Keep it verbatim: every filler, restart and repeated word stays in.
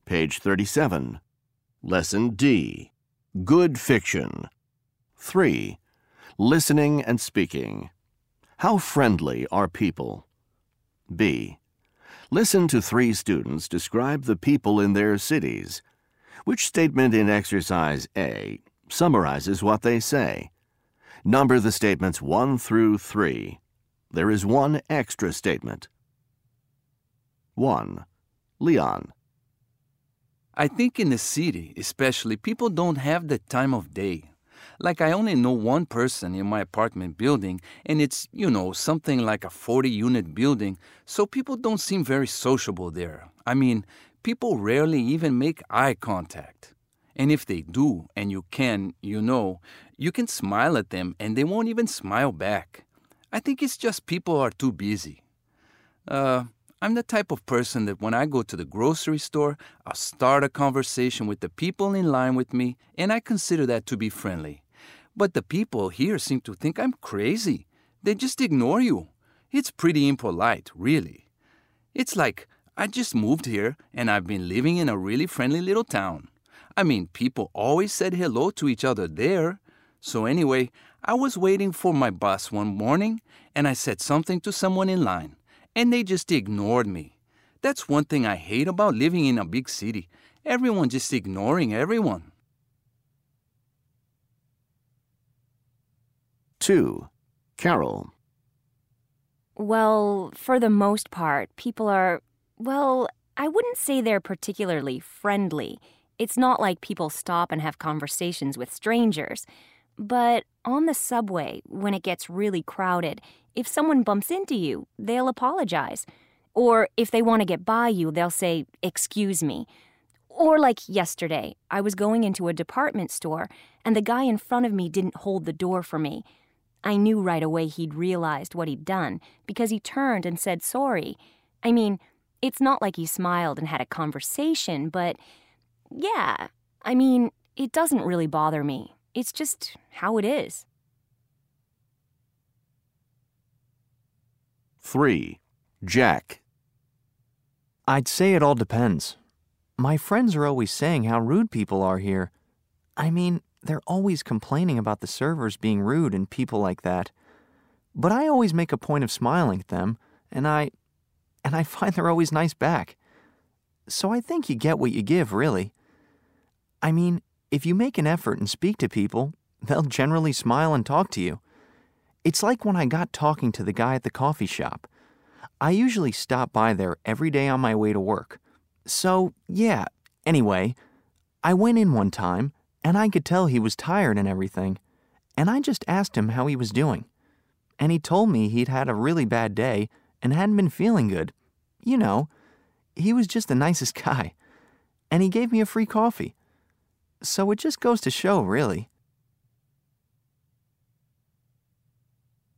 Page thirty-seven. Lesson D. Good fiction. three. Listening and speaking. How friendly are people? B. Listen to three students describe the people in their cities. Which statement in exercise A summarizes what they say? Number the statements one through three. There is one extra statement. one. Leon. I think in the city, especially, people don't have the time of day. Like I only know one person in my apartment building, and it's, you know, something like a forty-unit building, so people don't seem very sociable there. I mean, people rarely even make eye contact. And if they do, and you can, you know, you can smile at them and they won't even smile back. I think it's just people are too busy. Uh, I'm the type of person that when I go to the grocery store, I'll start a conversation with the people in line with me, and I consider that to be friendly. But the people here seem to think I'm crazy. They just ignore you. It's pretty impolite, really. It's like I just moved here and I've been living in a really friendly little town. I mean, people always said hello to each other there. So anyway, I was waiting for my bus one morning and I said something to someone in line, and they just ignored me. That's one thing I hate about living in a big city. Everyone just ignoring everyone. two. Carol. Well, for the most part, people are, well, I wouldn't say they're particularly friendly. It's not like people stop and have conversations with strangers. But on the subway, when it gets really crowded, if someone bumps into you, they'll apologize. Or if they want to get by you, they'll say, "Excuse me." Or like yesterday, I was going into a department store, and the guy in front of me didn't hold the door for me. I knew right away he'd realized what he'd done because he turned and said sorry. I mean, it's not like he smiled and had a conversation, but yeah, I mean, it doesn't really bother me. It's just how it is. three. Jack. I'd say it all depends. My friends are always saying how rude people are here. I mean, they're always complaining about the servers being rude and people like that. But I always make a point of smiling at them, and I, and I find they're always nice back. So I think you get what you give, really. I mean, if you make an effort and speak to people, they'll generally smile and talk to you. It's like when I got talking to the guy at the coffee shop. I usually stop by there every day on my way to work. So, yeah, anyway, I went in one time, and I could tell he was tired and everything, and I just asked him how he was doing. And he told me he'd had a really bad day and hadn't been feeling good. You know, he was just the nicest guy. And he gave me a free coffee. So it just goes to show, really.